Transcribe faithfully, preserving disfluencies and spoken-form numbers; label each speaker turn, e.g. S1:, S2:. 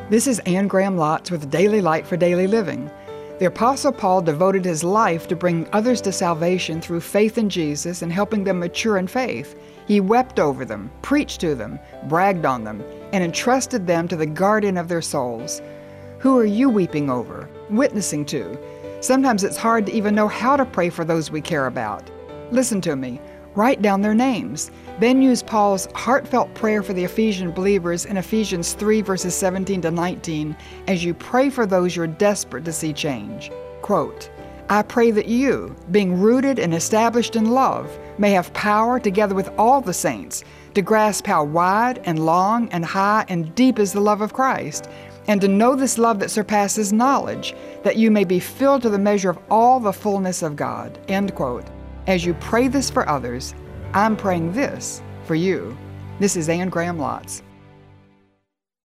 S1: This is Anne Graham Lotz with Daily Light for Daily Living. The Apostle Paul devoted his life to bring others to salvation through faith in Jesus and helping them mature in faith. He wept over them, preached to them, bragged on them, and entrusted them to the guardian of their souls. Who are you weeping over, witnessing to? Sometimes it's hard to even know how to pray for those we care about. Listen to me. Write down their names. Then use Paul's heartfelt prayer for the Ephesian believers in Ephesians three, verses seventeen to nineteen, as you pray for those you're desperate to see change. Quote, I pray that you, being rooted and established in love, may have power, together with all the saints, to grasp how wide and long and high and deep is the love of Christ, and to know this love that surpasses knowledge, that you may be filled to the measure of all the fullness of God. End quote. As you pray this for others, I'm praying this for you. This is Anne Graham Lotz.